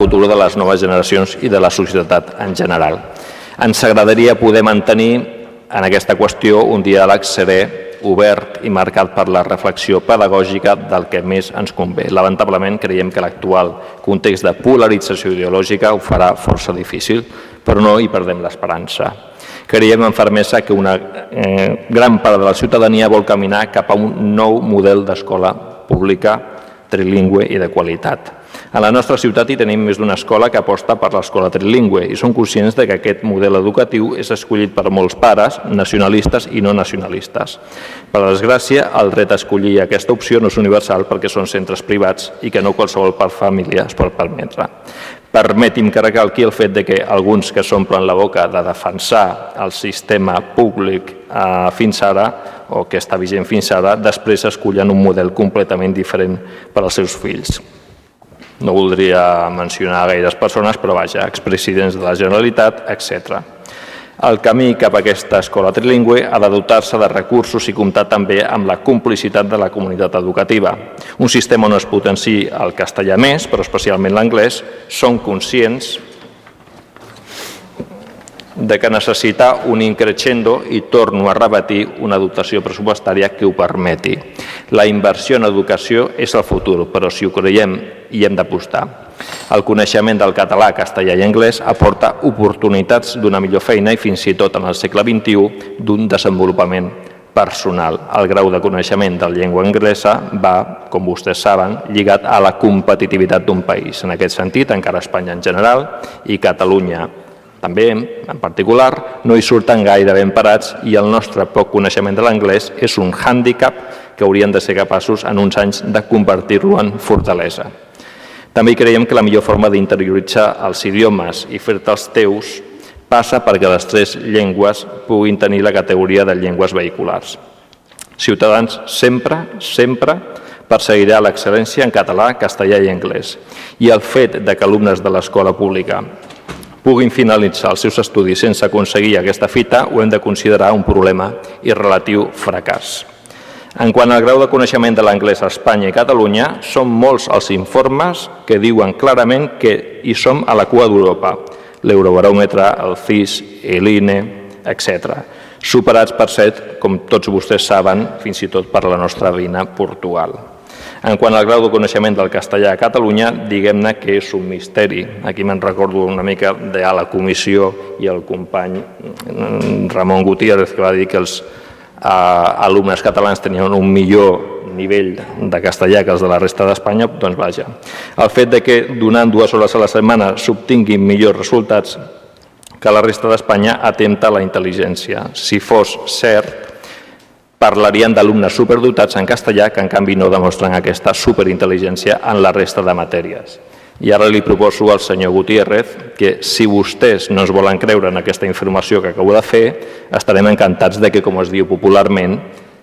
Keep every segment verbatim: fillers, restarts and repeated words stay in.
futur de les noves generacions i de la societat en general. Ens agradaria poder mantenir en aquesta qüestió un diàleg serè, obert i marcat per la reflexió pedagògica del que més ens convé. Lamentablement, creiem que l'actual context de polarització ideològica ho farà força difícil, però no hi perdem l'esperança. Creiem amb fermesa que una eh, gran part de la ciutadania vol caminar cap a un nou model d'escola pública, trilingüe i de qualitat. A la nostra ciutat hi tenim més d'una escola que aposta per l'escola trilingüe i som conscients de que aquest model educatiu és escollit per molts pares, nacionalistes i no nacionalistes. Per desgràcia, el dret a escollir aquesta opció no és universal perquè són centres privats i que no qualsevol família es pot permetre. Permeti'm que recalqui el fet de que alguns que s'omplen la boca de defensar el sistema públic eh, fins ara, o que està vigent fins ara, després escollen un model completament diferent per als seus fills. No voldria mencionar gaires persones, però vaja, expresidents de la Generalitat, etcètera. El camí cap a aquesta escola trilingüe ha de dotar-se de recursos i comptar també amb la complicitat de la comunitat educativa. Un sistema on es potenciï el castellà més, però especialment l'anglès, són conscients de que necessita un increixendo i torno a repetir una dotació pressupostària que ho permeti. La inversió en educació és el futur, però si ho creiem hi hem d'apostar. El coneixement del català, castellà i anglès aporta oportunitats d'una millor feina i fins i tot en el segle vint-i-u d'un desenvolupament personal. El grau de coneixement de la llengua anglesa va, com vostès saben, lligat a la competitivitat d'un país. En aquest sentit, encara Espanya en general i Catalunya també, en particular, no hi surten gaire ben parats i el nostre poc coneixement de l'anglès és un hàndicap que haurien de ser capaços en uns anys de convertir-lo en fortalesa. També creiem que la millor forma d'interioritzar els idiomes i fer-te'ls teus passa perquè les tres llengües puguin tenir la categoria de llengües vehiculars. Ciutadans sempre, sempre perseguirà l'excel·lència en català, castellà i anglès. I el fet de que alumnes de l'escola pública puguin finalitzar els seus estudis sense aconseguir aquesta fita ho hem de considerar un problema i relatiu fracàs. En quant al grau de coneixement de l'anglès a Espanya i Catalunya, són molts els informes que diuen clarament que hi som a la cua d'Europa, l'Eurobaròmetre, el C I S, l'I N E, etcètera, superats per cert, com tots vostès saben, fins i tot per la nostra veïna Portugal. En quant al grau de coneixement del castellà a Catalunya, diguem-ne que és un misteri. Aquí me'n recordo una mica de a la comissió i el company Ramon Gutiérrez, que va dir que els alumnes catalans tenien un millor nivell de castellà que els de la resta d'Espanya, doncs vaja. El fet de que donant dues hores a la setmana s'obtinguin millors resultats que la resta d'Espanya atempta la intel·ligència. Si fos cert, parlarien d'alumnes superdotats en castellà que en canvi no demostren aquesta superintel·ligència en la resta de matèries. I ara li proposo al senyor Gutiérrez que si vostès no es volen creure en aquesta informació que acabo de fer, estarem encantats de que, com es diu popularment,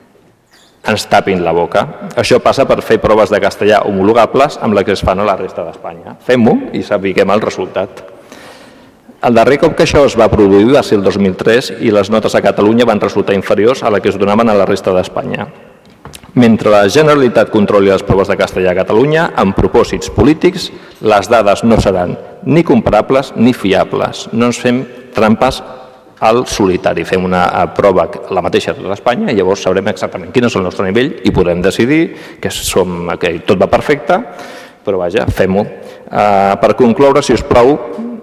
ens tapin la boca. Això passa per fer proves de castellà homologables amb les que es fan a la resta d'Espanya. Fem-ho i sapiguem el resultat. El darrer cop que això es va produir va ser el dos mil tres i les notes a Catalunya van resultar inferiors a les que es donaven a la resta d'Espanya. Mentre la Generalitat controli les proves de castellà a Catalunya, amb propòsits polítics, les dades no seran ni comparables ni fiables. No ens fem trampes al solitari. Fem una prova la mateixa a tot Espanya i llavors sabrem exactament quin és el nostre nivell i podrem decidir que, som, que tot va perfecte, però vaja, fem-ho. Uh, per concloure, si us plau,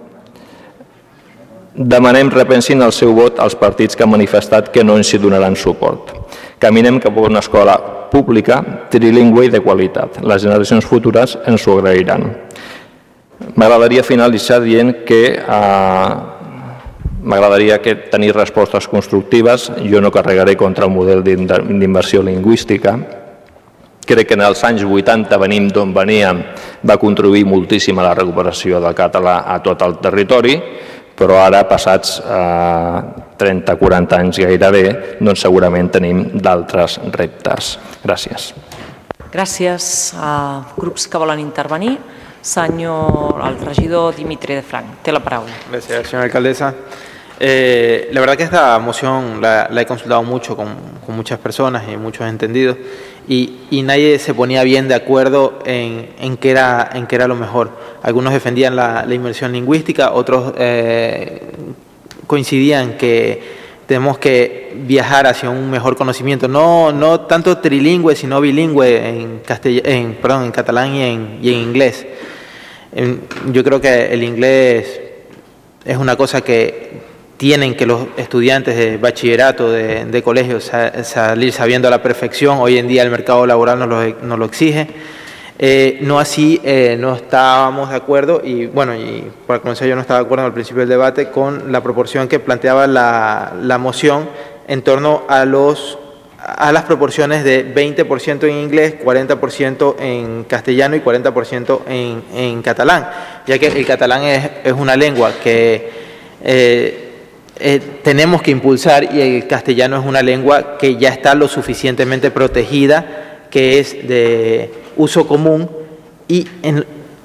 demanem repensin el seu vot als partits que han manifestat que no ens hi donaran suport. Caminem cap a una escola pública, trilingüe i de qualitat. Les generacions futures ens ho agrairan. M'agradaria finalitzar dient que eh, m'agradaria que tenir respostes constructives. Jo no carregaré contra el model d'immersió lingüística. Crec que en els anys vuitanta, venim d'on veníem, va contribuir moltíssim a la recuperació del català a tot el territori, però ara, passats eh, trenta a quaranta anys gairebé, doncs segurament tenim d'altres reptes. Gràcies. Gràcies a grups que volen intervenir. Senyor, el regidor Dimitri de Frank, té la paraula. Gràcies, senyora alcaldessa. Eh, la verdad que esta moción la, la he consultado mucho con, con muchas personas y muchos entendidos y, y nadie se ponía bien de acuerdo en, en, qué, era, en qué era lo mejor. Algunos defendían la, la inmersión lingüística, otros eh, coincidían que tenemos que viajar hacia un mejor conocimiento, no, no tanto trilingüe, sino bilingüe en, castell- en, perdón, en catalán y en, y en inglés. En, yo creo que el inglés es una cosa que tienen que los estudiantes de bachillerato, de, de colegio, sa, salir sabiendo a la perfección. Hoy en día el mercado laboral nos lo, nos lo exige. Eh, no así, eh, no estábamos de acuerdo, y bueno, y para comenzar yo no estaba de acuerdo al principio del debate con la proporción que planteaba la, la moción en torno a, los, a las proporciones de veinte por ciento en inglés, cuarenta por ciento en castellano y cuarenta por ciento en, en catalán, ya que el catalán es, es una lengua que eh, Eh, tenemos que impulsar y el castellano es una lengua que ya está lo suficientemente protegida, que es de uso común y en,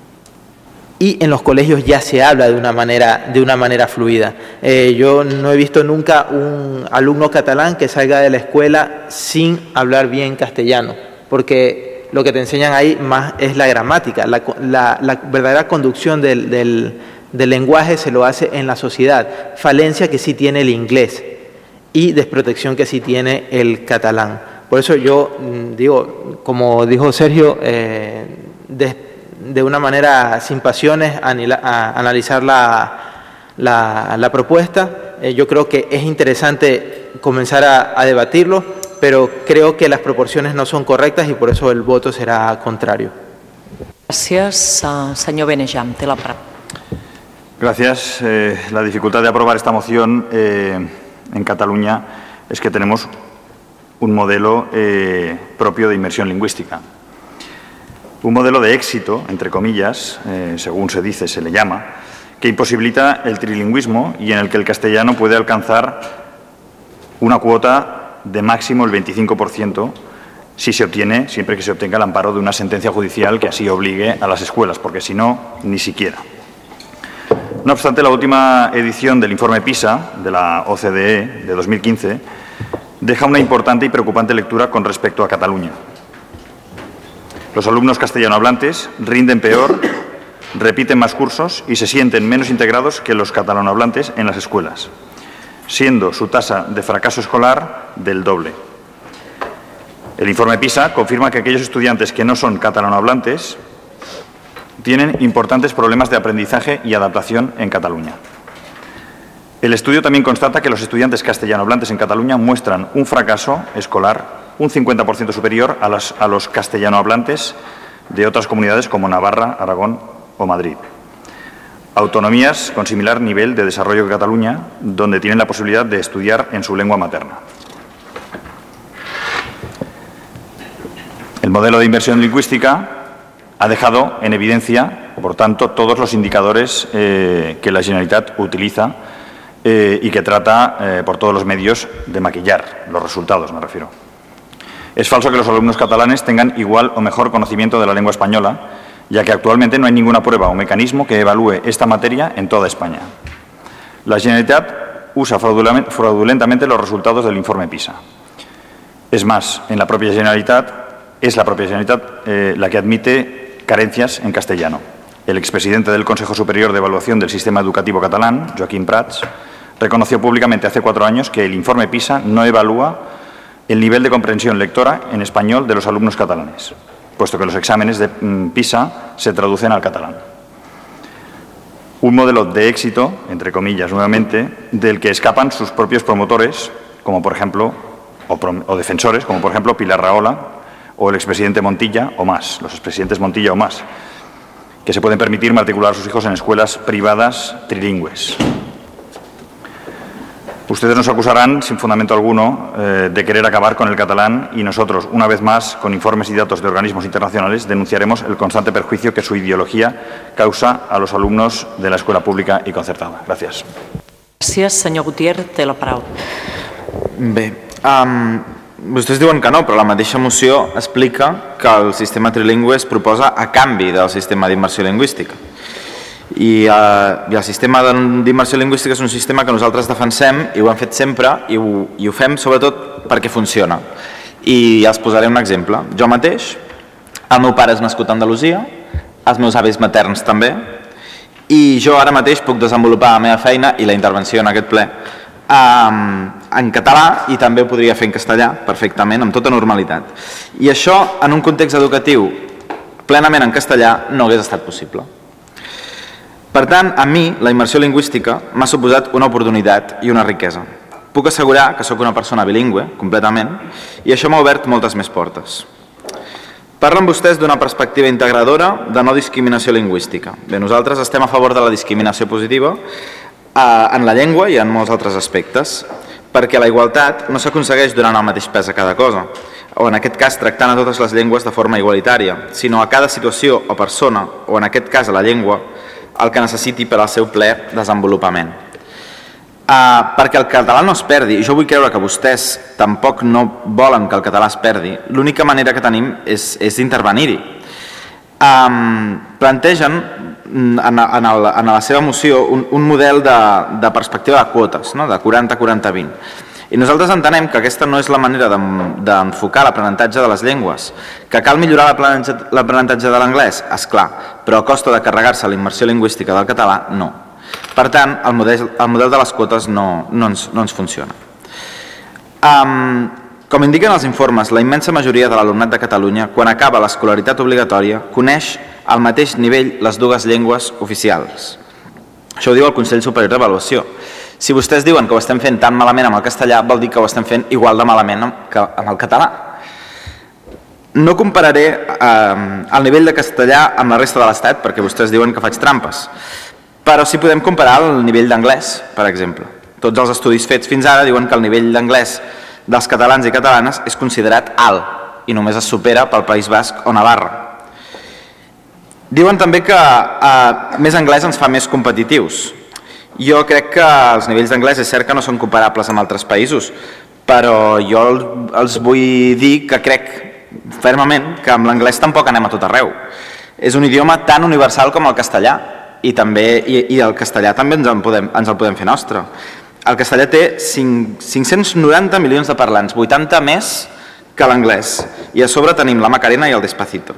y en los colegios ya se habla de una manera, de una manera fluida. Eh, yo no he visto nunca un alumno catalán que salga de la escuela sin hablar bien castellano, porque lo que te enseñan ahí más es la gramática, la, la, la verdadera conducción del, del del lenguaje se lo hace en la sociedad, falencia que sí tiene el inglés y desprotección que sí tiene el catalán. Por eso yo digo, como dijo Sergio, eh, de, de una manera sin pasiones a, a analizar la, la, la propuesta. Eh, yo creo que es interesante comenzar a, a debatirlo, pero creo que las proporciones no son correctas y por eso el voto será contrario. Gràcies. Uh, senyor Benejam, té la paraula. Gracias. Eh, la dificultad de aprobar esta moción eh, en Cataluña es que tenemos un modelo eh, propio de inmersión lingüística. Un modelo de éxito, entre comillas, eh, según se dice, se le llama, que imposibilita el trilingüismo y en el que el castellano puede alcanzar una cuota de máximo el veinticinco por ciento si se obtiene, siempre que se obtenga el amparo de una sentencia judicial que así obligue a las escuelas, porque si no, ni siquiera. No obstante, la última edición del informe PISA de la O C D E de dos mil quince deja una importante y preocupante lectura con respecto a Cataluña. Los alumnos castellanohablantes rinden peor, repiten más cursos y se sienten menos integrados que los catalanohablantes en las escuelas, siendo su tasa de fracaso escolar del doble. El informe PISA confirma que aquellos estudiantes que no son catalanohablantes tienen importantes problemas de aprendizaje y adaptación en Cataluña. El estudio también constata que los estudiantes castellanohablantes en Cataluña muestran un fracaso escolar un cincuenta por ciento superior a, las, a los castellanohablantes de otras comunidades como Navarra, Aragón o Madrid. Autonomías con similar nivel de desarrollo que Cataluña, donde tienen la posibilidad de estudiar en su lengua materna. El modelo de inversión lingüística ha dejado en evidencia, por tanto, todos los indicadores eh, que la Generalitat utiliza eh, y que trata eh, por todos los medios de maquillar los resultados, me refiero. Es falso que los alumnos catalanes tengan igual o mejor conocimiento de la lengua española, ya que actualmente no hay ninguna prueba o mecanismo que evalúe esta materia en toda España. La Generalitat usa fraudulentamente los resultados del informe PISA. Es más, en la propia Generalitat, es la propia Generalitat eh, la que admite carencias en castellano. El expresidente del Consejo Superior de Evaluación del Sistema Educativo Catalán, Joaquim Prats, reconoció públicamente hace cuatro años que el informe PISA no evalúa el nivel de comprensión lectora en español de los alumnos catalanes, puesto que los exámenes de PISA se traducen al catalán. Un modelo de éxito, entre comillas nuevamente, del que escapan sus propios promotores, como por ejemplo, o, prom o defensores, como por ejemplo Pilar Rahola, o el expresidente Montilla o más, los expresidentes Montilla o más, que se pueden permitir matricular a sus hijos en escuelas privadas trilingües. Ustedes nos acusarán, sin fundamento alguno, eh, de querer acabar con el catalán y nosotros, una vez más, con informes y datos de organismos internacionales, denunciaremos el constante perjuicio que su ideología causa a los alumnos de la escuela pública y concertada. Gracias. Gràcies. Senyor Gutiérrez, té la paraula. Bé, um, vostès diuen que no, però la mateixa moció explica que el sistema trilingüe es proposa a canvi del sistema d'immersió lingüística. I, eh, i el sistema d'immersió lingüística és un sistema que nosaltres defensem i ho hem fet sempre i ho, i ho fem sobretot perquè funciona. I els posaré un exemple. Jo mateix, el meu pare és nascut a Andalusia, els meus avis materns també, i jo ara mateix puc desenvolupar la meva feina i la intervenció en aquest ple en català i també ho podria fer en castellà perfectament, amb tota normalitat. I això, en un context educatiu plenament en castellà, no hagués estat possible. Per tant, a mi, la immersió lingüística m'ha suposat una oportunitat i una riquesa. Puc assegurar que sóc una persona bilingüe, completament, i això m'ha obert moltes més portes. Parlen vostès d'una perspectiva integradora de no discriminació lingüística. Bé, nosaltres estem a favor de la discriminació positiva en la llengua i en molts altres aspectes, perquè la igualtat no s'aconsegueix donant el mateix pes a cada cosa, o en aquest cas tractant a totes les llengües de forma igualitària, sinó a cada situació o persona, o en aquest cas a la llengua, el que necessiti per al seu ple desenvolupament. Uh, perquè el català no es perdi, i jo vull creure que vostès tampoc no volen que el català es perdi, l'única manera que tenim és, és intervenir-hi. Um, plantegen en, en, el, en la seva moció un, un model de, de perspectiva de quotes, no? De quaranta quaranta vint. I nosaltres entenem que aquesta no és la manera d'enfocar l'aprenentatge de les llengües, que cal millorar l'aprenentatge de l'anglès, és clar, però a costa de carregar-se la immersió lingüística del català, no. Per tant, el model, el model de les quotes no, no, ens, no ens funciona. Um, com indiquen els informes, la immensa majoria de l'alumnat de Catalunya, quan acaba l'escolaritat obligatòria, coneix al mateix nivell les dues llengües oficials. Això ho diu el Consell Superior d'Avaluació. Si vostès diuen que ho estem fent tan malament amb el castellà, vol dir que ho estem fent igual de malament que amb el català. No compararé eh, el nivell de castellà amb la resta de l'Estat, perquè vostès diuen que faig trampes, però sí podem comparar el nivell d'anglès, per exemple. Tots els estudis fets fins ara diuen que el nivell d'anglès dels catalans i catalanes és considerat alt i només es supera pel País Basc o Navarra. Diuen també que eh, més anglès ens fa més competitius. Jo crec que els nivells d'anglès és cert que no són comparables amb altres països, però jo els vull dir que crec fermament que amb l'anglès tampoc anem a tot arreu. És un idioma tan universal com el castellà i, també, i, i el castellà també ens el, podem, ens el podem fer nostre. El castellà té cinc-cents noranta milions de parlants, vuitanta més que l'anglès, i a sobre tenim la Macarena i el Despacito.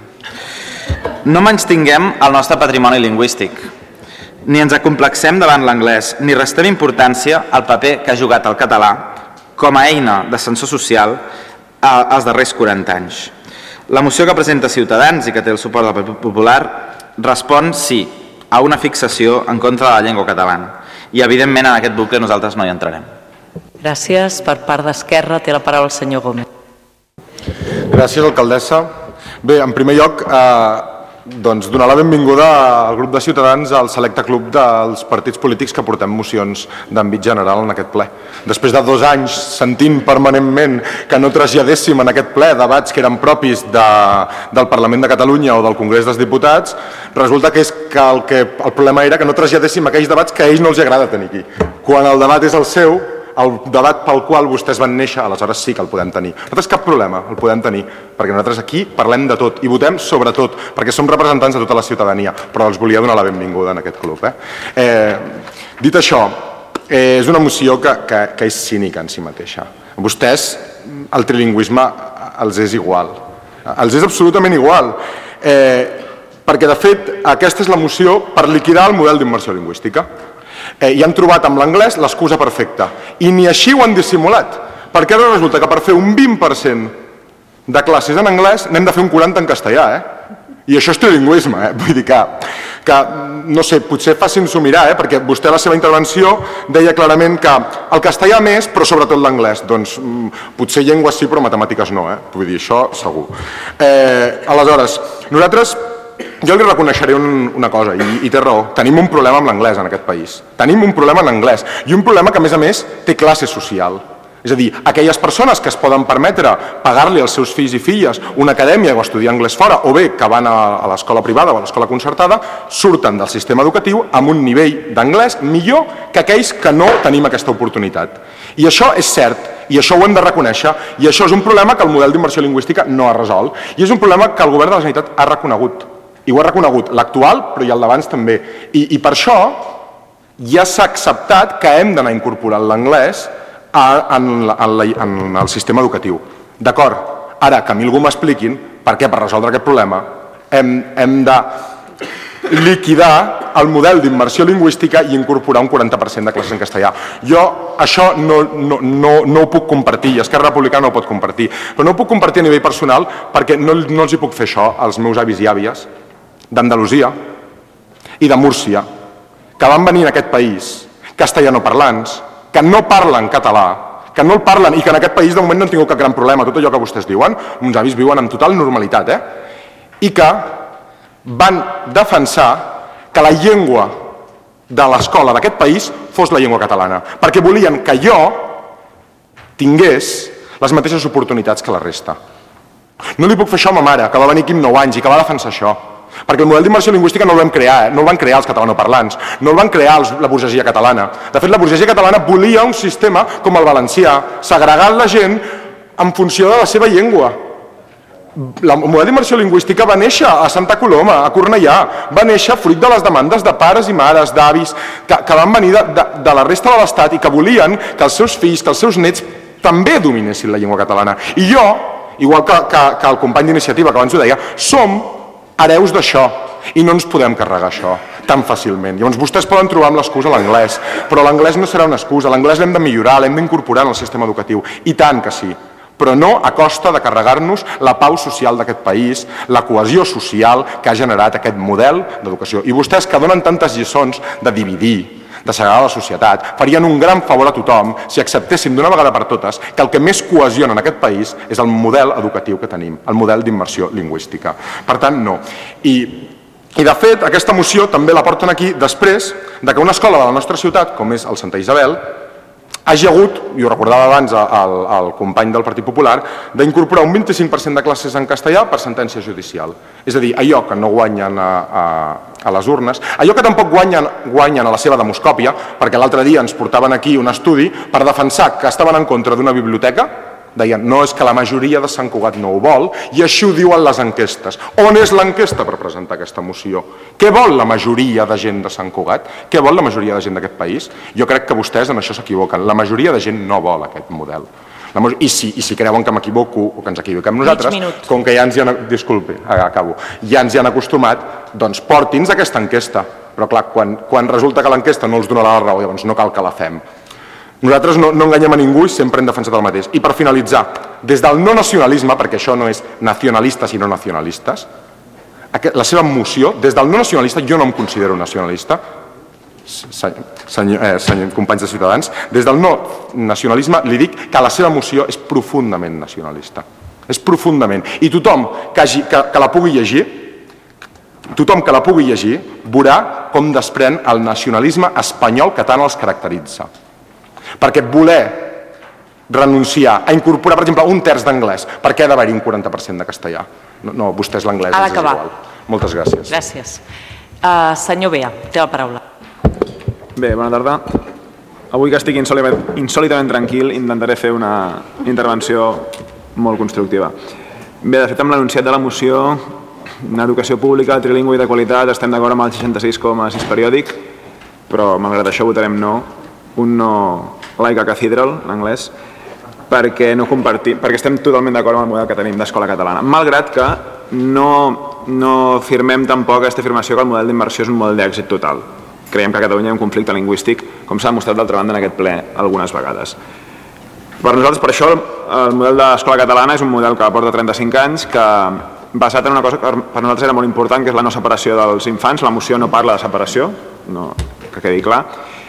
No menystinguem el nostre patrimoni lingüístic, ni ens acomplexem davant l'anglès, ni restem importància al paper que ha jugat el català com a eina d'ascensor social als darrers quaranta anys. La moció que presenta Ciutadans i que té el suport del Partit Popular respon, sí, a una fixació en contra de la llengua catalana. I, evidentment, en aquest bucle nosaltres no hi entrarem. Gràcies. Per part d'Esquerra té la paraula el senyor Gómez. Gràcies, alcaldessa. Bé, en primer lloc, eh, doncs donar la benvinguda al grup de Ciutadans al selecte club dels partits polítics que portem mocions d'àmbit general en aquest ple. Després de dos anys sentint permanentment que no traslladéssim en aquest ple debats que eren propis de, del Parlament de Catalunya o del Congrés dels Diputats, resulta que, és que, el, que el problema era que no traslladéssim aquells debats que a ells no els agrada tenir aquí. Quan el debat és el seu, el debat pel qual vostès van néixer, aleshores sí que el podem tenir. Nosaltres cap problema, el podem tenir, perquè nosaltres aquí parlem de tot i votem sobre tot, perquè som representants de tota la ciutadania, però els volia donar la benvinguda en aquest club. Eh? Eh, dit això, eh, és una moció que, que, que és cínica en si mateixa. A vostès el trilingüisme els és igual, els és absolutament igual, eh, perquè de fet aquesta és la moció per liquidar el model d'immersió lingüística. Eh, i han trobat amb l'anglès l'excusa perfecta. I ni així ho han dissimulat, perquè ara resulta que per fer un vint per cent de classes en anglès n'hem de fer un quaranta per cent en castellà, eh? I això és trilingüisme, eh? Vull dir que, que no sé, potser facin-s'ho mirar, eh? Perquè vostè a la seva intervenció deia clarament que el castellà més, però sobretot l'anglès. Doncs potser llengües sí, però matemàtiques no, eh? Vull dir, això segur. Eh, aleshores, nosaltres... Jo li reconeixeré un, una cosa, i, i té raó, tenim un problema amb l'anglès en aquest país. Tenim un problema en anglès, i un problema que a més a més té classe social. És a dir, aquelles persones que es poden permetre pagar-li als seus fills i filles una acadèmia o estudiar anglès fora, o bé que van a, a l'escola privada o a l'escola concertada, surten del sistema educatiu amb un nivell d'anglès millor que aquells que no tenim aquesta oportunitat. I això és cert, i això ho hem de reconèixer, i això és un problema que el model d'immersió lingüística no ha resolt, i és un problema que el govern de la Generalitat ha reconegut. I ho he reconegut, l'actual, però i el d'abans també. I, I per això ja s'ha acceptat que hem d'anar incorporant l'anglès en, en, en el sistema educatiu. D'acord, ara que a mi algú m'expliquin per què, per resoldre aquest problema, hem, hem de liquidar el model d'immersió lingüística i incorporar un quaranta per cent de classes en castellà. Jo això no, no, no, no ho puc compartir, i Esquerra Republicana no ho pot compartir, però no ho puc compartir a nivell personal perquè no, no els hi puc fer això als meus avis i àvies d'Andalusia i de Múrcia, que van venir en aquest país castellanoparlants, que no parlen català, que no el parlen i que en aquest país de moment no han tingut cap gran problema, tot allò que vostès diuen, uns avis viuen amb total normalitat, eh? I que van defensar que la llengua de l'escola d'aquest país fos la llengua catalana, perquè volien que jo tingués les mateixes oportunitats que la resta. No li puc fer això a ma mare, que va venir aquí amb nou anys i que va defensar això, perquè el model d'immersió lingüística no el vam crear, eh? no el van crear els catalanoparlants, no el van crear els, la burgesia catalana. De fet, la burgesia catalana volia un sistema com el valencià, segregant la gent en funció de la seva llengua. El model d'immersió lingüística va néixer a Santa Coloma, a Cornellà, va néixer fruit de les demandes de pares i mares, d'avis, que, que van venir de, de, de la resta de l'Estat i que volien que els seus fills, que els seus nets també dominessin la llengua catalana. I jo, igual que, que, que el company d'iniciativa que abans ho deia, som hereus d'això i no ens podem carregar això tan fàcilment. Llavors vostès poden trobar amb l'excusa l'anglès, però l'anglès no serà una excusa, l'anglès l'hem de millorar, l'hem d'incorporar en el sistema educatiu, i tant que sí, però no a costa de carregar-nos la pau social d'aquest país, la cohesió social que ha generat aquest model d'educació. I vostès que donen tantes lliçons de dividir, de segregar la societat, farien un gran favor a tothom si acceptéssim d'una vegada per totes que el que més cohesiona en aquest país és el model educatiu que tenim, el model d'immersió lingüística. Per tant, no. I, i de fet, aquesta moció també la porten aquí després de que una escola de la nostra ciutat, com és el Santa Isabel, hagi hagut, i ho recordava abans el, el company del Partit Popular, d'incorporar un vint-i-cinc per cent de classes en castellà per sentència judicial. És a dir, allò que no guanyen a, a, a les urnes, allò que tampoc guanyen, guanyen a la seva demoscòpia, perquè l'altre dia ens portaven aquí un estudi per defensar que estaven en contra d'una biblioteca, deien, no, és que la majoria de Sant Cugat no ho vol, i així ho diuen les enquestes. On és l'enquesta per presentar aquesta moció? Què vol la majoria de gent de Sant Cugat? Què vol la majoria de gent d'aquest país? Jo crec que vostès en això s'equivoquen. La majoria de gent no vol aquest model. I si, i si creuen que m'equivoco o que ens equivoquem nosaltres, com que ja ens hi han, disculpi, acabo, ja ens hi han acostumat, doncs porti'ns aquesta enquesta. Però clar, quan, quan resulta que l'enquesta no els donarà la raó, llavors no cal que la fem. Nosaltres no, no enganyem a ningú i sempre hem defensat el mateix. I per finalitzar, des del no nacionalisme, perquè això no és nacionalistes i no nacionalistes, la seva moció, des del no nacionalista, jo no em considero nacionalista, senyor, senyor, eh, senyor, companys de Ciutadans, des del no nacionalisme li dic que la seva moció és profundament nacionalista. És profundament. I tothom que, hagi, que, que la pugui llegir, tothom que la pugui llegir, veurà com desprèn el nacionalisme espanyol que tant els caracteritza. Perquè voler renunciar a incorporar, per exemple, un terç d'anglès, per què ha d'haver-hi un quaranta per cent de castellà? No, no vostès l'anglès és igual. Moltes gràcies. Gràcies. Uh, senyor Bea, té la paraula. Bé, bona tarda. Avui que estic insòlitament tranquil, intentaré fer una intervenció molt constructiva. Bé, de fet, amb l'anunciat de la moció, en educació pública, trilingüe i de qualitat, estem d'acord amb el seixanta-sis coma sis periòdic, però malgrat això votarem no, un no like a cathedral, en anglès, perquè, no compartim, perquè estem totalment d'acord amb el model que tenim d'escola catalana, malgrat que no, no firmem tampoc aquesta afirmació que el model d'immersió és un model d'èxit total. Creiem que a Catalunya hi ha un conflicte lingüístic, com s'ha demostrat d'altra banda en aquest ple algunes vegades. Per nosaltres, per això, el model d'escola catalana és un model que porta trenta-cinc anys, que basat en una cosa que per nosaltres era molt important, que és la no separació dels infants. La moció no parla de separació, no, que quedi clar,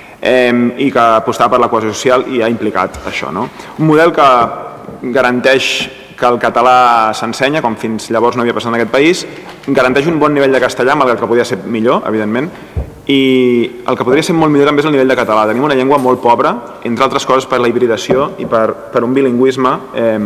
i que apostava per la cohesió social i ha implicat això. No? Un model que garanteix que el català s'ensenya, com fins llavors no havia passat en aquest país, garanteix un bon nivell de castellà, malgrat que podria ser millor, evidentment, i el que podria ser molt millor també és el nivell de català. Tenim una llengua molt pobra, entre altres coses per la hibridació i per, per un bilingüisme eh,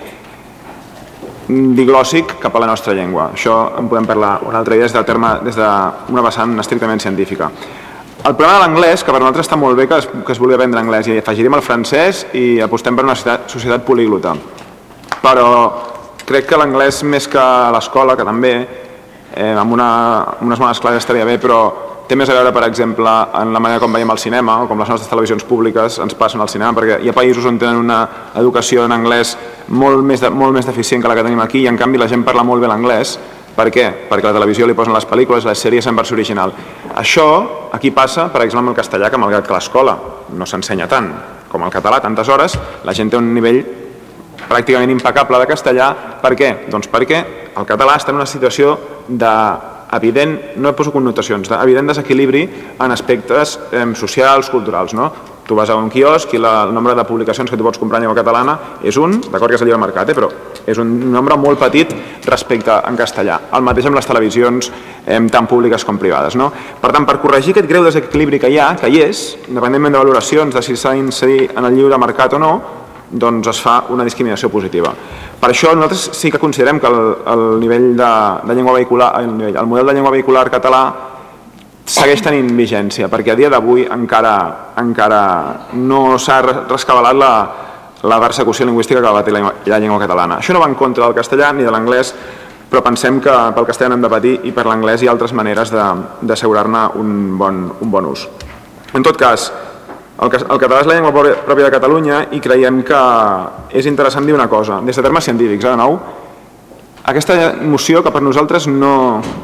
diglòssic cap a la nostra llengua. Això en podem parlar un altre dia des d'una vessant estrictament científica. El problema de l'anglès, que per nosaltres està molt bé que es, que es vulgui aprendre anglès, i afegiríem el francès i apostem per una societat, societat políglota. Però crec que l'anglès, més que l'escola, que també, amb unes bones classes estaria bé, però té més a veure, per exemple, en la manera com veiem el cinema o com les nostres televisions públiques ens passen al cinema, perquè hi ha països on tenen una educació en anglès molt més, de, molt més deficient que la que tenim aquí i en canvi la gent parla molt bé l'anglès. Per què? Perquè a la televisió li posen les pel·lícules, les sèries en versió original. Això aquí passa, per exemple, amb el castellà, que malgrat que a l'escola no s'ensenya tant com el català, tantes hores, la gent té un nivell pràcticament impecable de castellà. Per què? Doncs perquè el català està en una situació de evident, no poso connotacions, evident desequilibri en aspectes eh, socials, culturals, no? Tu vas a un quiosc i la, el nombre de publicacions que tu pots comprar en llengua catalana és un, d'acord que és el llibre mercat, eh, però és un nombre molt petit respecte en castellà. El mateix amb les televisions eh, tant públiques com privades, no? Per tant, per corregir aquest greu desequilibri que hi ha, que hi és, independentment de valoracions de si s'ha d'inserir en el llibre mercat o no, doncs es fa una discriminació positiva. Per això nosaltres sí que considerem que el, el nivell de, de llengua vehicular, el, nivell, el model de llengua vehicular català segueix tenint vigència, perquè a dia d'avui encara, encara no s'ha rescabalat la, la persecució lingüística que va tenir la, la llengua catalana. Això no va en contra del castellà ni de l'anglès, però pensem que pel castellà hem de patir i per l'anglès hi ha altres maneres d'assegurar-ne un, bon, un bon ús. En tot cas, el català és la llengua pròpia de Catalunya i creiem que és interessant dir una cosa, des de termes científics, eh, de nou, aquesta moció que per nosaltres no,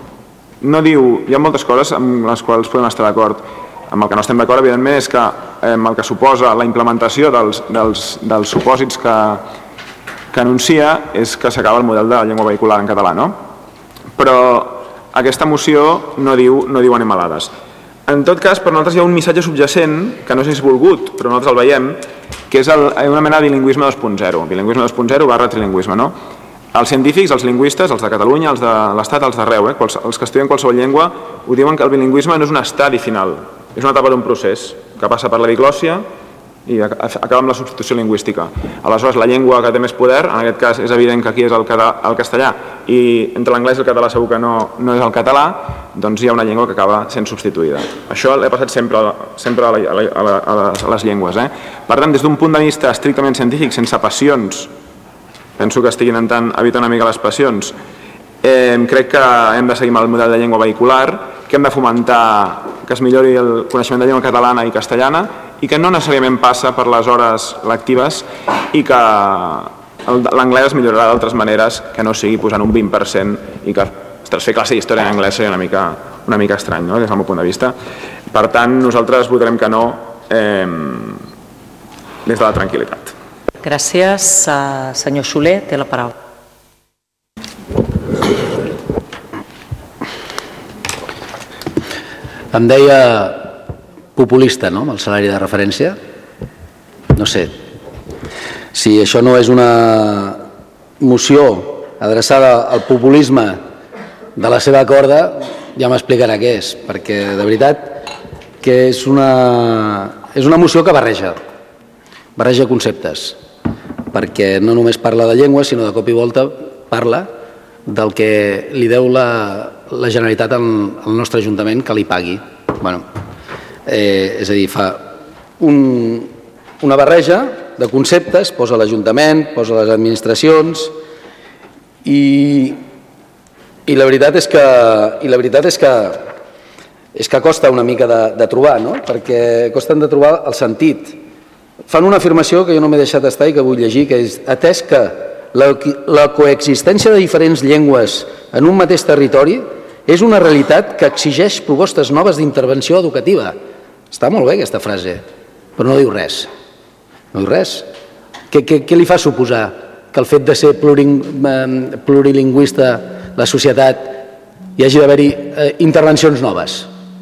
no diu, hi ha moltes coses amb les quals podem estar d'acord, amb el que no estem d'acord evidentment és que eh, el que suposa la implementació dels, dels, dels supòsits que, que anuncia és que s'acaba el model de la llengua vehicular en català, no? Però aquesta moció no diu, no diu animalades. En tot cas, per nosaltres hi ha un missatge subjacent, que no sé si és volgut, però nosaltres el veiem, que és el, una mena de bilingüisme dos punt zero. Bilingüisme dos punt zero barra trilingüisme, no? Els científics, els lingüistes, els de Catalunya, els de l'Estat, els d'arreu, eh? els que estudien qualsevol llengua, ho diuen que el bilingüisme no és un estadi final, és una etapa d'un procés que passa per la diglòssia i acaba amb la substitució lingüística. Aleshores, la llengua que té més poder, en aquest cas és evident que aquí és el, el castellà i entre l'anglès i el català segur que no, no és el català, doncs hi ha una llengua que acaba sent substituïda. Això l'he passat sempre, sempre a, la, a, la, a, les, a les llengües. Eh? Per tant, des d'un punt de vista estrictament científic, sense passions, penso que estic intentant evitar una mica les passions, eh, crec que hem de seguir amb el model de llengua vehicular, que hem de fomentar que es millori el coneixement de llengua catalana i castellana i que no necessàriament passa per les hores lectives i que l'anglès es millorarà d'altres maneres que no sigui posant un vint per cent i que ostres, fer classe d'història en anglès seria una mica, una mica estrany, no? Des del meu punt de vista. Per tant, nosaltres votarem que no eh, des de la tranquil·litat. Gràcies. Senyor Soler, té la paraula. Em deia populista, no?, amb el salari de referència. No sé. Si això no és una moció adreçada al populisme de la seva corda, ja m'explicarà què és, perquè de veritat que és una, és una moció que barreja, barreja conceptes, perquè no només parla de llengua, sinó de cop i volta parla del que li deu la, la Generalitat al, al nostre Ajuntament que li pagui. Bueno, eh, és a dir, fa un, una barreja de conceptes, posa l'Ajuntament, posa les administracions i, i la veritat és que, i la veritat és que, és que costa una mica de, de trobar, no? Perquè costen de trobar el sentit. Fan una afirmació que jo no m'he deixat estar i que vull llegir, que és atès que la, la coexistència de diferents llengües en un mateix territori és una realitat que exigeix propostes noves d'intervenció educativa. Està molt bé aquesta frase, però no diu res. No diu res. Què, què, què li fa suposar que el fet de ser pluring, eh, plurilingüista la societat hi hagi d'haver-hi eh, intervencions noves?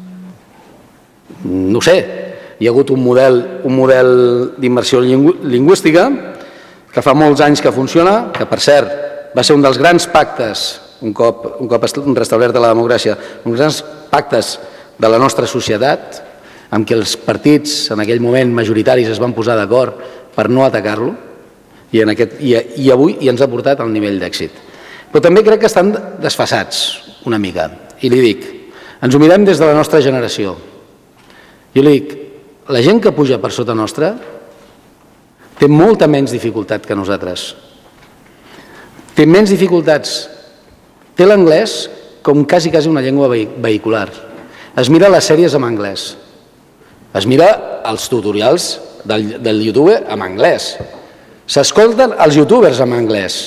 No sé. Hi ha hagut un model, un model d'immersió lingü lingüística que fa molts anys que funciona, que per cert va ser un dels grans pactes, un cop, un cop restablerta la democràcia, uns grans pactes de la nostra societat, amb què els partits en aquell moment majoritaris es van posar d'acord per no atacar-lo, i, en aquest, i, i avui i ens ha portat al nivell d'èxit. Però també crec que estan desfasats una mica, i li dic, ens ho mirem des de la nostra generació. Jo li dic, la gent que puja per sota nostra té molta menys dificultat que nosaltres. Té menys dificultats, té l'anglès com quasi, quasi una llengua vehicular. Es mira les sèries en anglès, es mira els tutorials del, del YouTube en anglès, s'escolten els youtubers en anglès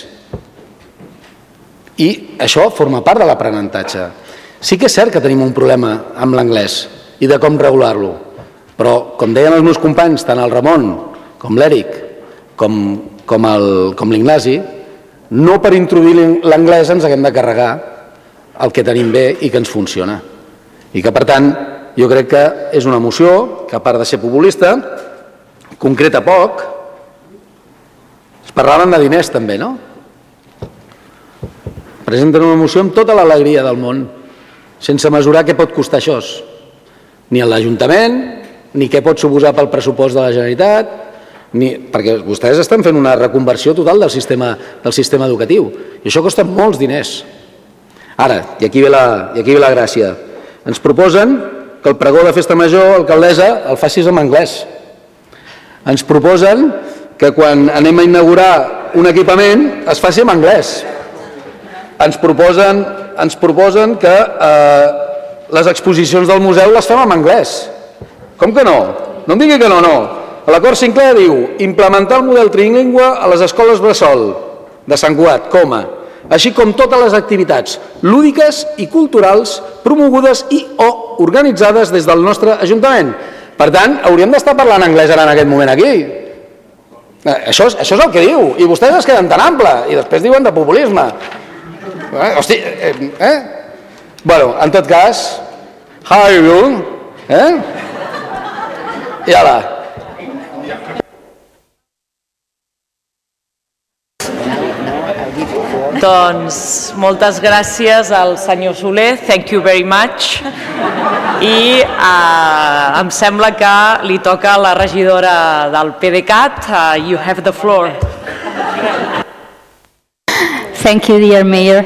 i això forma part de l'aprenentatge. Sí que és cert que tenim un problema amb l'anglès i de com regular-lo, però com deien els meus companys, tant el Ramon com l'Eric com, com, el, com l'Ignasi, no per introduir l'anglès ens haguem de carregar el que tenim bé i que ens funciona. I que, per tant, jo crec que és una moció que, a part de ser populista, concreta poc. Es parlaven de diners també, no? Presenten una moció amb tota l'alegria del món, sense mesurar què pot costar això, ni a l'Ajuntament, ni què pot suposar pel pressupost de la Generalitat, ni, perquè vostès estan fent una reconversió total del sistema, del sistema educatiu, i això costa molts diners. Ara, i aquí ve la, i aquí ve la gràcia, ens proposen que el pregó de festa major, alcaldessa, el facis en anglès. Ens proposen que quan anem a inaugurar un equipament es faci en anglès. Ens proposen, ens proposen que eh, les exposicions del museu les fem en anglès. Com que no? No em digui que no, no. L'acord Sinclair diu implementar el model trilingüe a les escoles bressol de Sant Cugat, coma, així com totes les activitats lúdiques i culturals promogudes i o organitzades des del nostre Ajuntament. Per tant, hauríem d'estar parlant anglès ara en aquest moment aquí. Això és, això és el que diu, i vostès es queden tan ample, i després diuen de populisme. Eh? Hosti, eh? eh? Bueno, en tot cas, how are you? Eh? I ala. Doncs moltes gràcies al senyor Soler, thank you very much. I uh, em sembla que li toca a la regidora del PDeCAT, uh, you have the floor. Thank you, dear Mayor.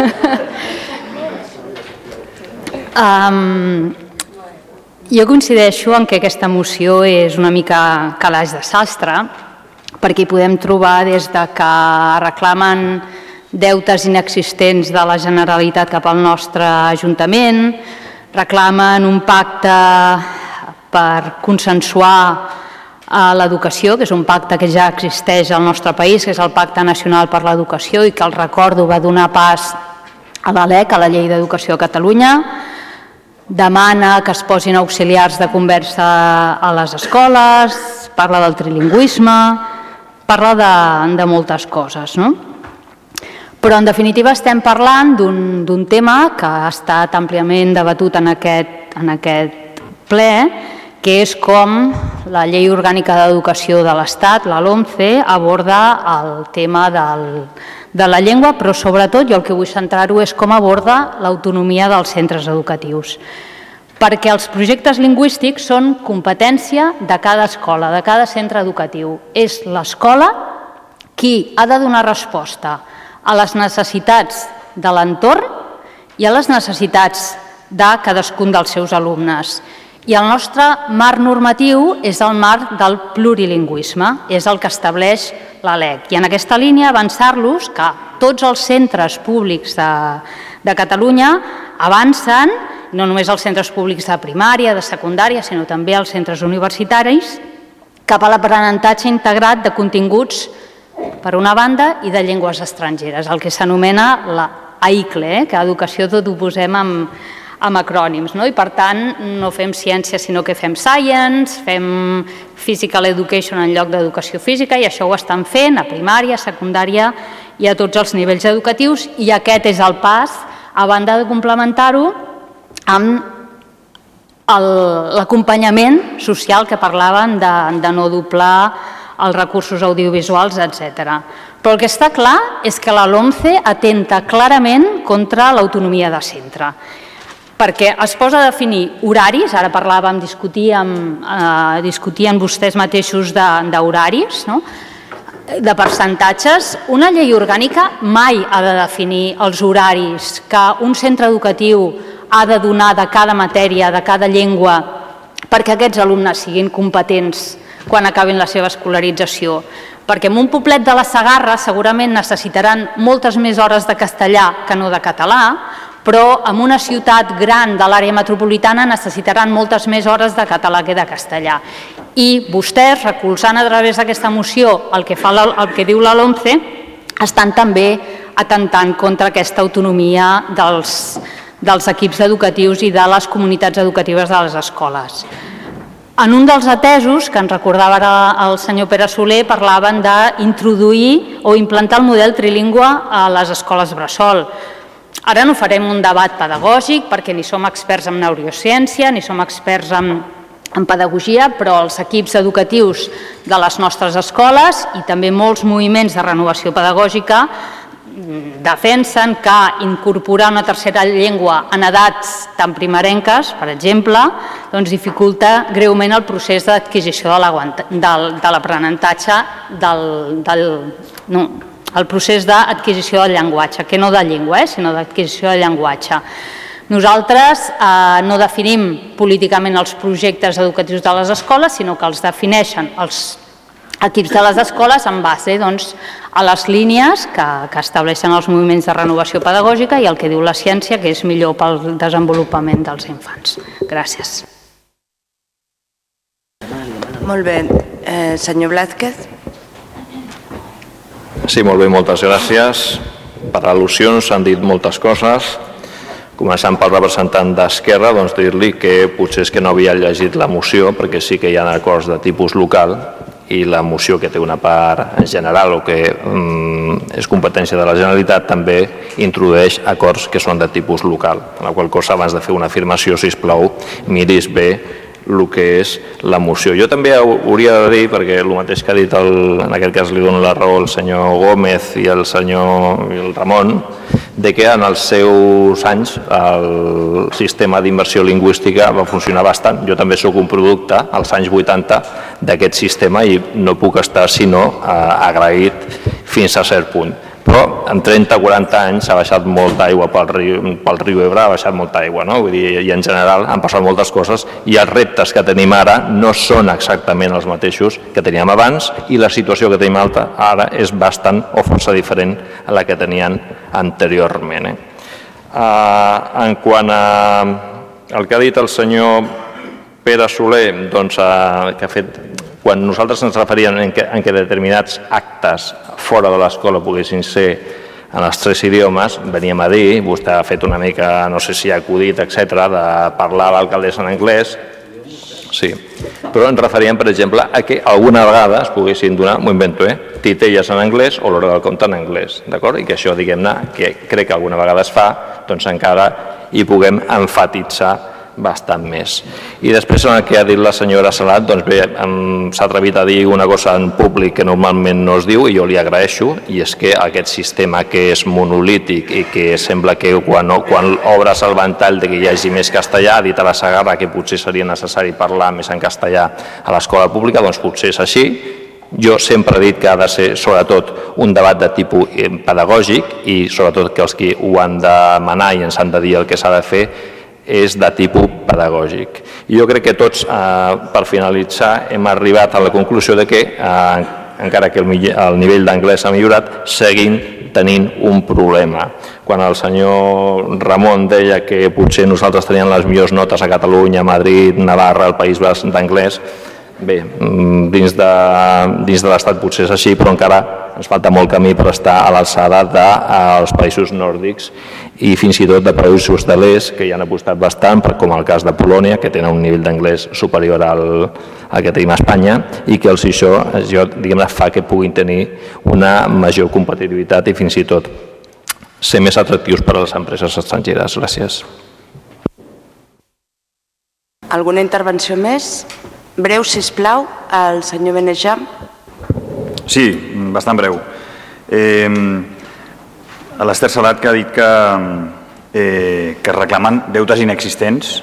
um, jo coincideixo en que aquesta moció és una mica calaix de sastre, perquè hi podem trobar des de que reclamen deutes inexistents de la Generalitat cap al nostre Ajuntament, reclamen un pacte per consensuar l'educació, que és un pacte que ja existeix al nostre país, que és el Pacte Nacional per l'Educació i que, el recordo, va donar pas a la LEC, a la Llei d'Educació de Catalunya. Demana que es posin auxiliars de conversa a les escoles, parla del trilingüisme, parla de, de moltes coses, no? Però, en definitiva, estem parlant d'un tema que ha estat àmpliament debatut en aquest, en aquest ple, que és com la Llei Orgànica d'Educació de l'Estat, la LOMCE, aborda el tema del, de la llengua, però sobretot, jo el que vull centrar-ho és com aborda l'autonomia dels centres educatius. Perquè els projectes lingüístics són competència de cada escola, de cada centre educatiu. És l'escola qui ha de donar resposta a les necessitats de l'entorn i a les necessitats de cadascun dels seus alumnes. I el nostre marc normatiu és el marc del plurilingüisme, és el que estableix la LEC. I en aquesta línia avançar-los que tots els centres públics de, de Catalunya avancen, no només els centres públics de primària, de secundària, sinó també els centres universitaris, cap a l'aprenentatge integrat de continguts, per una banda, i de llengües estrangeres, el que s'anomena la A I C L E, que a educació tot ho posem amb, amb acrònims, no? I per tant no fem ciència sinó que fem science, fem physical education en lloc d'educació física, i això ho estan fent a primària, a secundària i a tots els nivells educatius, i aquest és el pas, a banda de complementar-ho amb l'acompanyament social que parlaven de, de no doblar els recursos audiovisuals, etcètera. Però el que està clar és que la LOMCE atenta clarament contra l'autonomia de centre, perquè es posa a definir horaris, ara parlàvem, discutíem, eh, discutien vostès mateixos d'horaris, no? De percentatges. Una llei orgànica mai ha de definir els horaris que un centre educatiu ha de donar de cada matèria, de cada llengua, perquè aquests alumnes siguin competents quan acabin la seva escolarització. Perquè en un poblet de la Segarra segurament necessitaran moltes més hores de castellà que no de català, però en una ciutat gran de l'àrea metropolitana necessitaran moltes més hores de català que de castellà. I vostès, recolzant a través d'aquesta moció el que, fa la, el que diu la LOMCE, estan també atentant contra aquesta autonomia dels, dels equips educatius i de les comunitats educatives de les escoles. En un dels atesos, que ens recordava ara el senyor Pere Soler, parlaven d'introduir o implantar el model trilingüe a les escoles bressol. Ara no farem un debat pedagògic perquè ni som experts en neurociència, ni som experts en, en pedagogia, però els equips educatius de les nostres escoles i també molts moviments de renovació pedagògica defensen que incorporar una tercera llengua en edats tan primerenques, per exemple, doncs dificulta greument el procés d'adquisició de l'aprenentatge, del, del, no, el procés d'adquisició del llenguatge, que no de llengua, eh, sinó d'adquisició del llenguatge. Nosaltres eh, no definim políticament els projectes educatius de les escoles, sinó que els defineixen els equips de les escoles en base doncs, a les línies que, que estableixen els moviments de renovació pedagògica i el que diu la ciència, que és millor pel desenvolupament dels infants. Gràcies. Molt bé. Eh, senyor Blázquez. Sí, molt bé, moltes gràcies. Per al·lusions s'han dit moltes coses. Començant pel representant d'Esquerra, doncs dir-li que potser és que no havia llegit la moció, perquè sí que hi ha acords de tipus local, i la moció, que té una part en general o que mm, és competència de la Generalitat, també introdueix acords que són de tipus local. En la qual cosa, abans de fer una afirmació, sisplau, miris bé el que és la moció. Jo també hauria de dir, perquè el mateix que ha dit, el, en aquest cas li dono la raó el senyor Gómez i el senyor i el Ramon, de que en els seus anys el sistema d'immersió lingüística va funcionar bastant. Jo també sóc un producte, als anys vuitanta, d'aquest sistema i no puc estar sinó agraït fins a cert punt. Però en trenta o quaranta anys s'ha baixat molta aigua pel riu, pel riu Ebre, ha baixat molta aigua, no? Vull dir, i en general han passat moltes coses i els reptes que tenim ara no són exactament els mateixos que teníem abans i la situació que tenim ara és bastant o força diferent a la que tenien anteriorment. Eh? Uh, en quant a el que ha dit el senyor Pere Soler, doncs, uh, que ha fet... Quan nosaltres ens referíem en que, en que determinats actes fora de l'escola poguessin ser en els tres idiomes, veníem a dir, vostè ha fet una mica, no sé si ha acudit, etcètera, de parlar a l'alcaldessa en anglès, sí, però ens referíem, per exemple, a que alguna vegada es poguessin donar, m'ho invento, eh, titelles en anglès o l'hora del compte en anglès, d'acord? I que això, diguem-ne, que crec que alguna vegada es fa, doncs encara hi puguem emfatitzar bastant més. I després en el que ha dit la senyora Salat, doncs bé, s'ha atrevit a dir una cosa en públic que normalment no es diu i jo li agraeixo, i és que aquest sistema que és monolític i que sembla que quan, quan obres el ventall de que hi hagi més castellà, ha dit a la Segarra que potser seria necessari parlar més en castellà a l'escola pública, doncs potser és així. Jo sempre he dit que ha de ser sobretot un debat de tipus pedagògic i sobretot que els que ho han de manar i ens han de dir el que s'ha de fer és de tipus pedagògic. I jo crec que tots, eh, per finalitzar, hem arribat a la conclusió de que, eh, encara que el, el nivell d'anglès ha millorat, seguim tenint un problema. Quan el senyor Ramon deia que potser nosaltres teníem les millors notes a Catalunya, Madrid, Navarra, el País Basc d'anglès, bé, dins de, dins de l'estat potser és així, però encara ens falta molt camí per estar a l'alçada dels països nòrdics i fins i tot de països de l'est que hi han apostat bastant, com el cas de Polònia, que tenen un nivell d'anglès superior al, al que tenim a Espanya i que els això, això diguem-ne, fa que puguin tenir una major competitivitat i fins i tot ser més atractius per a les empreses estrangeres. Gràcies. Alguna intervenció més? Breu, sisplau, el senyor Benejam. Sí, bastant breu. Eh, a l'Ester Salat, que ha dit que, eh, que reclamen deutes inexistents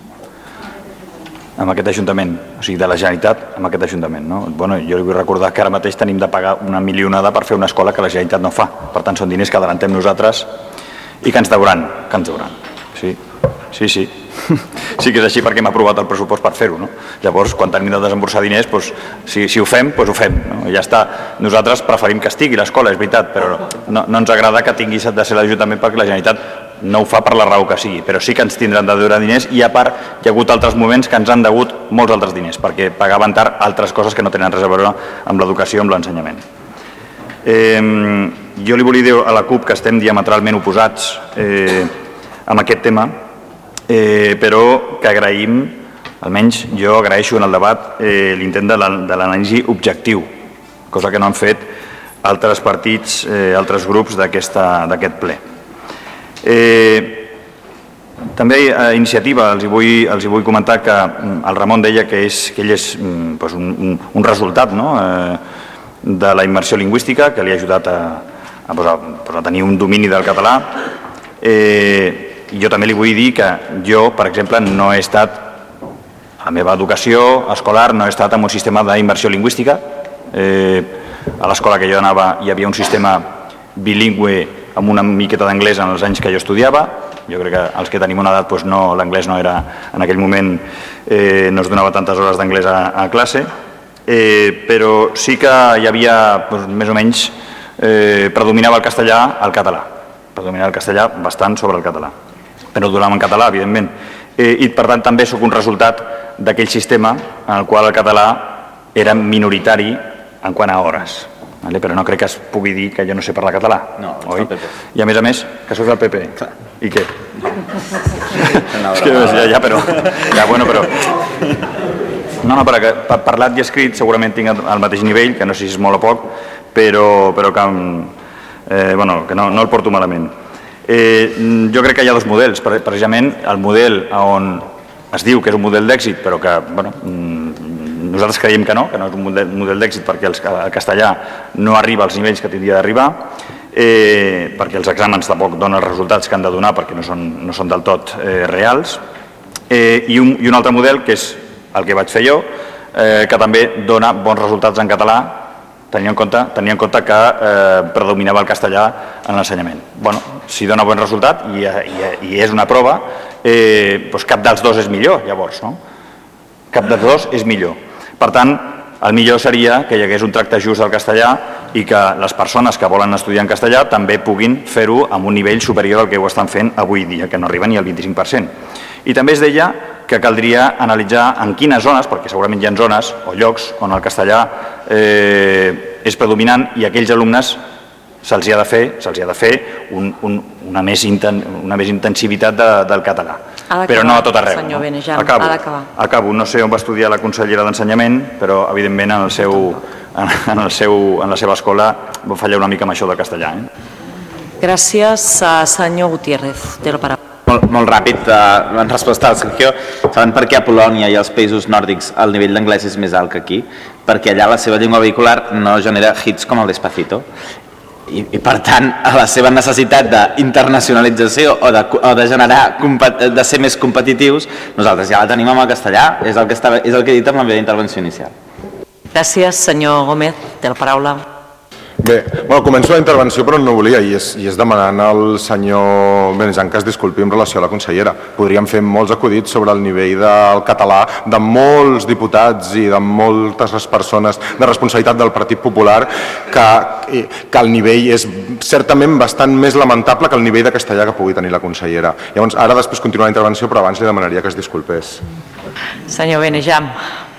amb aquest Ajuntament, o sigui, de la Generalitat amb aquest Ajuntament. No? Bueno, jo li vull recordar que ara mateix tenim de pagar una milionada per fer una escola que la Generalitat no fa. Per tant, són diners que adellantem nosaltres i que ens deuran, que ens deuran. Sí, sí, sí. Sí que és així perquè hem aprovat el pressupost per fer-ho. No? Llavors, quan tenim de desemborsar diners, doncs, si, si ho fem, doncs ho fem. No? I ja està. Nosaltres preferim que estigui l'escola, és veritat, però no, no ens agrada que tingui de ser l'Ajuntament perquè la Generalitat no ho fa per la raó que sigui, però sí que ens tindran de deure diners i a part hi ha hagut altres moments que ens han degut molts altres diners perquè pagaven tard altres coses que no tenen res a veure amb l'educació, amb l'ensenyament. Eh, jo li volia dir a la CUP que estem diametralment oposats eh, amb aquest tema, eh, però que agraïm, almenys jo agraeixo en el debat eh, l'intent de l'anàlisi objectiu, cosa que no han fet altres partits, eh, altres grups d'aquest ple. Eh, també a Iniciativa els hi vull, els hi vull comentar que el Ramon deia que, és, que ell és pues, un, un, un resultat, no? eh, de la immersió lingüística que li ha ajudat a, a, pues, a, pues, a tenir un domini del català. Eh, jo també li vull dir que jo, per exemple, no he estat, a la meva educació escolar, no he estat en un sistema d'immersió lingüística. Eh, a l'escola que jo anava hi havia un sistema bilingüe amb una miqueta d'anglès en els anys que jo estudiava. Jo crec que els que tenim una edat doncs no, l'anglès no era, en aquell moment eh, no es donava tantes hores d'anglès a, a classe, eh, però sí que hi havia doncs, més o menys eh, predominava el castellà al català, predominava el castellà bastant sobre el català, però donava en català, evidentment, eh, i per tant també sóc un resultat d'aquell sistema en el qual el català era minoritari en quant a hores, vale? Però no crec que es pugui dir que jo no sé parlar català, no, oi? I a més a més, que soc del P P. Clar. I què? És que ja, ja, però... Ja, bueno, però... No, no, perquè per parlat i escrit segurament tinc el mateix nivell, que no sé si és molt o poc, però, però que, eh, bueno, que no, no el porto malament. Eh, jo crec que hi ha dos models, precisament el model on es diu que és un model d'èxit, però que, bueno, nosaltres creiem que no, que no és un model, model d'èxit perquè el, el castellà no arriba als nivells que tindria d'arribar, eh, perquè els exàmens tampoc donen els resultats que han de donar perquè no són, no són del tot eh, reals, eh, i, un, i un altre model que és el que vaig fer jo, eh, que també dona bons resultats en català, tenint en compte, tenint en compte que eh, predominava el castellà en l'ensenyament. Bueno, si dona bon resultat i, i, i és una prova, eh, doncs cap dels dos és millor, llavors, no? Cap dels dos és millor. Per tant, el millor seria que hi hagués un tracte just del castellà i que les persones que volen estudiar en castellà també puguin fer-ho amb un nivell superior al que ho estan fent avui dia, que no arriba ni al vint-i-cinc per cent. I també es deia que caldria analitzar en quines zones, perquè segurament hi ha zones o llocs on el castellà eh, és predominant i aquells alumnes se'ls ha de fer, se'ls ha de fer un, un, una, més inten, una més intensivitat de, del català. Però no a tot arreu. Senyor Benejam, acabo, ha d'acabar. Acabo, no sé on va estudiar la consellera d'Ensenyament, però evidentment en, el seu, en, el seu, en la seva escola va fallar una mica amb això del castellà. Eh? Gràcies, senyor Gutiérrez. Té la paraula. Molt, molt ràpid, eh, en resposta al Sergio, saben per què a Polònia i als països nòrdics el nivell d'anglès és més alt que aquí? Perquè allà la seva llengua vehicular no genera hits com el Despacito. I, i per tant, a la seva necessitat d'internacionalització o, de, o de generar, de ser més competitius, nosaltres ja la tenim amb el castellà, és el que, estava, és el que he dit en la meva intervenció inicial. Gràcies, senyor Gómez, té la paraula. Bé, bueno, començo la intervenció però no volia i és, i és demanant al senyor Benejam que es disculpi en relació a la consellera. Podríem fer molts acudits sobre el nivell del català de molts diputats i de moltes persones de responsabilitat del Partit Popular que, que el nivell és certament bastant més lamentable que el nivell de castellà que pugui tenir la consellera. Llavors, ara després continuar la intervenció però abans li demanaria que es disculpés. Senyor Benejam.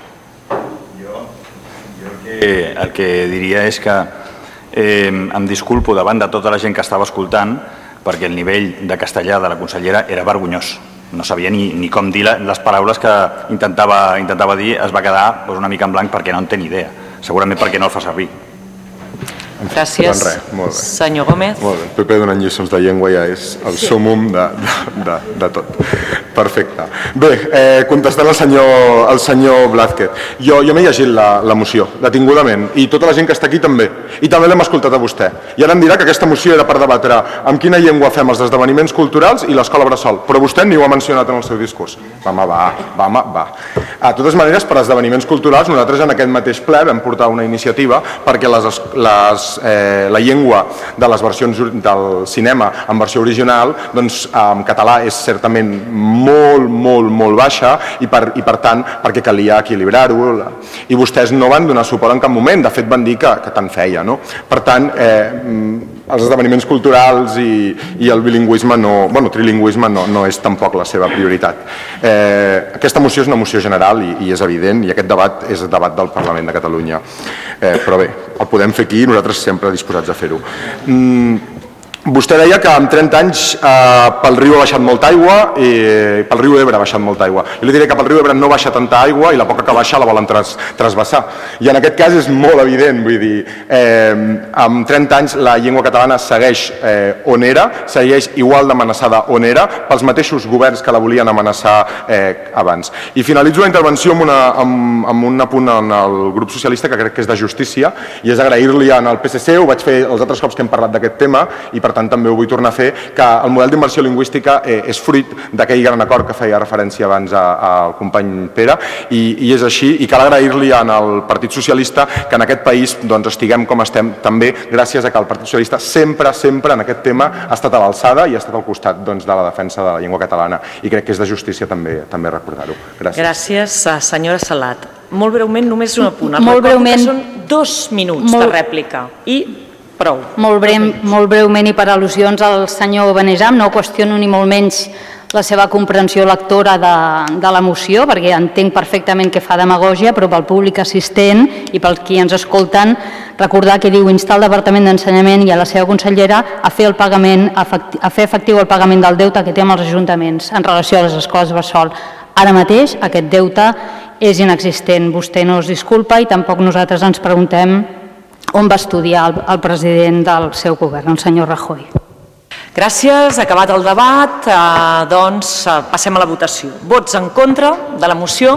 Jo, jo el, que, el que diria és que Eh, em disculpo davant de tota la gent que estava escoltant perquè el nivell de castellà de la consellera era vergonyós. No sabia ni, ni com dir les paraules que intentava, intentava dir, es va quedar doncs, una mica en blanc perquè no en té ni idea. Segurament perquè no el fa servir. Gràcies. Doncs res, molt bé. Senyor Gómez. Molt bé, el P P donant lliçons de llengua ja és el sí. súmum de, de, de, de tot. Perfecte. Bé, eh, contestant al senyor, al senyor Blázquez. Jo, jo m'he llegit la, la moció, detingudament, i tota la gent que està aquí també. I també l'hem escoltat a vostè. I ara em dirà que aquesta moció era per debatre amb quina llengua fem els esdeveniments culturals i l'escola bressol. Però vostè ni ho ha mencionat en el seu discurs. Va, home, va, va, home, va. A totes maneres, per esdeveniments culturals, nosaltres en aquest mateix ple vam portar una iniciativa perquè les, les Eh, la llengua de les versions del cinema en versió original doncs, en català és certament molt, molt, molt baixa i per, i per tant perquè calia equilibrar-ho i vostès no van donar suport en cap moment, de fet van dir que, que tant feia, no? Per tant, eh, els esdeveniments culturals i, i el bilingüisme, no, bueno, trilingüisme no, no és tampoc la seva prioritat. Eh, aquesta moció és una moció general i, i és evident, i aquest debat és el debat del Parlament de Catalunya. Eh, però bé, el podem fer aquí i nosaltres sempre disposats a fer-ho. Mm, Vostè deia que en trenta anys eh, pel riu ha baixat molta aigua i pel riu Ebre ha baixat molta aigua. Jo li diré que pel riu Ebre no baixa tanta aigua i la poca que baixa la volen tras, trasbassar. I en aquest cas és molt evident, vull dir, eh, en trenta anys la llengua catalana segueix eh, on era, segueix igual d'amenaçada on era, pels mateixos governs que la volien amenaçar eh, abans. I finalitzo la intervenció amb, una, amb, amb un apunt en el grup socialista que crec que és de justícia i és agrair-li al P S C, ho vaig fer els altres cops que hem parlat d'aquest tema i per tant també ho vull tornar a fer, que el model d'immersió lingüística eh, és fruit d'aquell gran acord que feia referència abans al company Pere i, i és així i cal agrair-li al Partit Socialista que en aquest país doncs, estiguem com estem també gràcies a que el Partit Socialista sempre, sempre en aquest tema ha estat a l'alçada i ha estat al costat doncs, de la defensa de la llengua catalana i crec que és de justícia també, també recordar-ho. Gràcies. Gràcies, senyora Salat. Molt breument, només un apunt. Molt breument. Són dos minuts Molt... de rèplica i prou. Molt, breu, molt breument i per al·lusions al senyor Benejam, no qüestiono ni molt menys la seva comprensió lectora de, de la moció, perquè entenc perfectament que fa demagògia, però pel públic assistent i pels qui ens escolten, recordar que diu instar el Departament d'Ensenyament i a la seva consellera a fer, el pagament, a fer efectiu el pagament del deute que té amb els ajuntaments en relació a les escoles bressol. Ara mateix aquest deute és inexistent. Vostè no es disculpa i tampoc nosaltres ens preguntem on va estudiar el, el president del seu govern, el senyor Rajoy. Gràcies, acabat el debat, eh, doncs eh, passem a la votació. Vots en contra de la moció?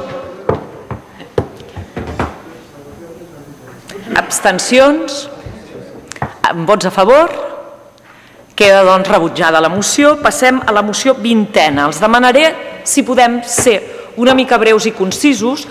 Abstencions? Vots a favor? Queda doncs rebutjada la moció. Passem a la moció vintena. Els demanaré si podem ser una mica breus i concisos